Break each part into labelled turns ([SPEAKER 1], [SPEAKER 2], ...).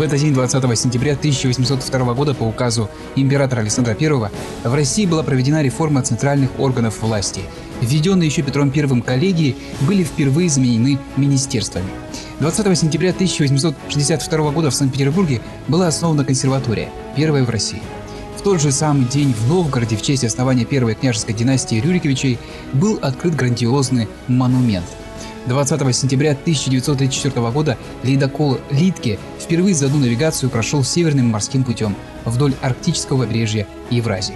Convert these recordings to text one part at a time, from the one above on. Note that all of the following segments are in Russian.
[SPEAKER 1] В этот день, 20 сентября 1802 года, по указу императора Александра I, в России была проведена реформа центральных органов власти. Введенные еще Петром I коллегии были впервые заменены министерствами. 20 сентября 1862 года в Санкт-Петербурге была основана консерватория, первая в России. В тот же самый день в Новгороде в честь основания первой княжеской династии Рюриковичей был открыт грандиозный монумент. 20 сентября 1934 года ледокол «Литке» впервые за одну навигацию прошел северным морским путем вдоль арктического побережья Евразии.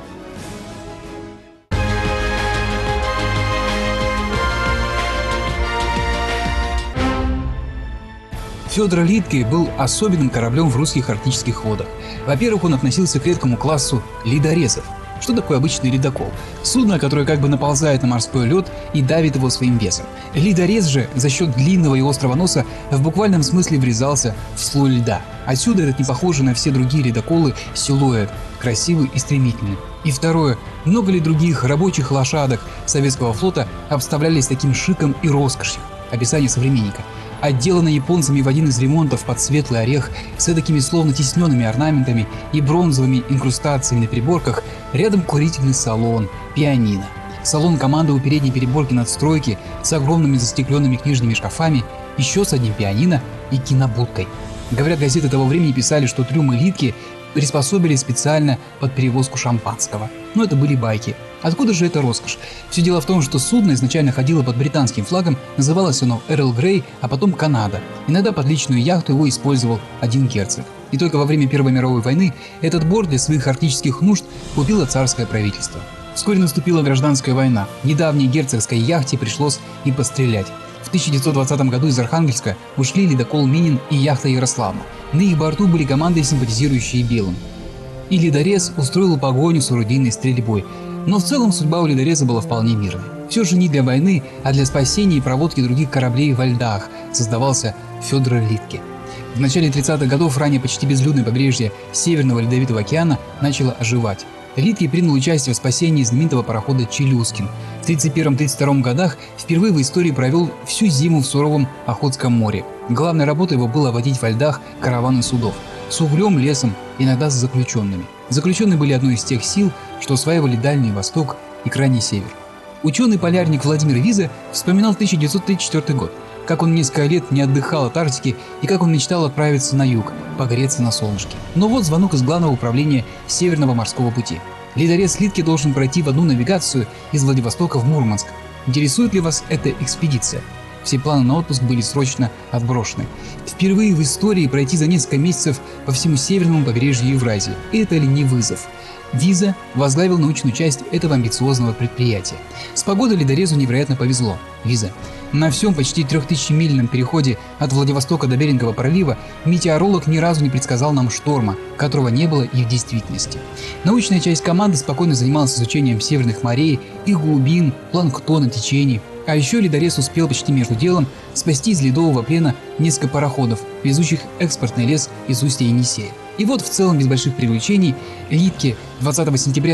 [SPEAKER 1] Федор Литке был особенным кораблем в русских арктических водах. Во-первых, он относился к редкому классу ледорезов. Что такое обычный ледокол? Судно, которое как бы наползает на морской лед и давит его своим весом. Ледорез же за счет длинного и острого носа в буквальном смысле врезался в слой льда. Отсюда этот не похожий на все другие ледоколы силуэт, красивый и стремительный. И второе, много ли других рабочих лошадок советского флота обставлялись таким шиком и роскошью? Описание современника. Отделана японцами в один из ремонтов под светлый орех с такими словно тисненными орнаментами и бронзовыми инкрустациями на переборках, рядом курительный салон, пианино. Салон команды у передней переборки надстройки с огромными застекленными книжными шкафами, еще с одним пианино и кинобудкой. Говорят, газеты того времени писали, что трюмы Литки приспособили специально под перевозку шампанского. Но это были байки. Откуда же эта роскошь? Все дело в том, что судно изначально ходило под британским флагом, называлось оно Эрл Грей, а потом Канада. Иногда под личную яхту его использовал один герцог. И только во время Первой мировой войны этот борт для своих арктических нужд купило царское правительство. Вскоре наступила гражданская война. Недавней герцогской яхте пришлось и пострелять. В 1920 году из Архангельска ушли ледокол Минин и яхта Ярославна. На их борту были команды, симпатизирующие белым. И ледорез устроил погоню с орудийной стрельбой. Но в целом судьба у ледореза была вполне мирной. Все же не для войны, а для спасения и проводки других кораблей во льдах создавался Федор Литке. В начале 30-х годов ранее почти безлюдное побережье Северного Ледовитого океана начало оживать. Литке принял участие в спасении знаменитого парохода «Челюскин». В 1931-1932 годах впервые в истории провел всю зиму в суровом Охотском море. Главной работой его было водить во льдах караваны судов. С углем, лесом, иногда с заключенными. Заключенные были одной из тех сил, что осваивали Дальний Восток и Крайний Север. Ученый-полярник Владимир Виза вспоминал 1934 год, как он несколько лет не отдыхал от Арктики и как он мечтал отправиться на юг, погреться на солнышке. Но вот звонок из Главного управления Северного морского пути. Ледорез Литке должен пройти в одну навигацию из Владивостока в Мурманск. Интересует ли вас эта экспедиция? Все планы на отпуск были срочно отброшены. Впервые в истории пройти за несколько месяцев по всему северному побережью Евразии. Это ли не вызов? Виза возглавил научную часть этого амбициозного предприятия. С погодой ледорезу невероятно повезло. Виза. На всем почти 3000-мильном переходе от Владивостока до Берингового пролива метеоролог ни разу не предсказал нам шторма, которого не было и в действительности. Научная часть команды спокойно занималась изучением северных морей, их глубин, планктона, течений. А еще ледорез успел почти между делом спасти из ледового плена несколько пароходов, везущих экспортный лес из устья Енисея. И вот в целом без больших привлечений Литке 20 сентября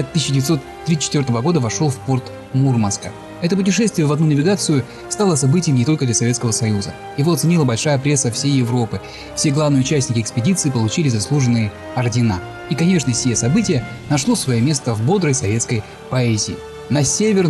[SPEAKER 1] 1934 года вошел в порт Мурманска. Это путешествие в одну навигацию стало событием не только для Советского Союза. Его оценила большая пресса всей Европы. Все главные участники экспедиции получили заслуженные ордена. И, конечно, сие событие нашло свое место в бодрой советской поэзии. На север,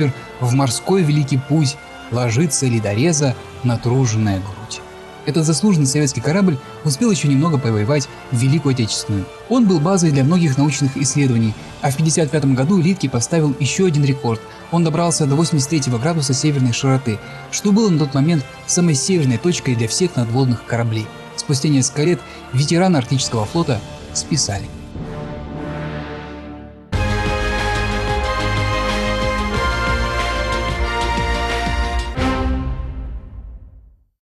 [SPEAKER 1] в морской великий путь ложится ледореза натруженная грудь. Этот заслуженный советский корабль успел еще немного повоевать в Великую Отечественную. Он был базой для многих научных исследований, а в 1955 году Литке поставил еще один рекорд. Он добрался до 83 градуса северной широты, что было на тот момент самой северной точкой для всех надводных кораблей. Спустя несколько лет ветераны Арктического флота списали.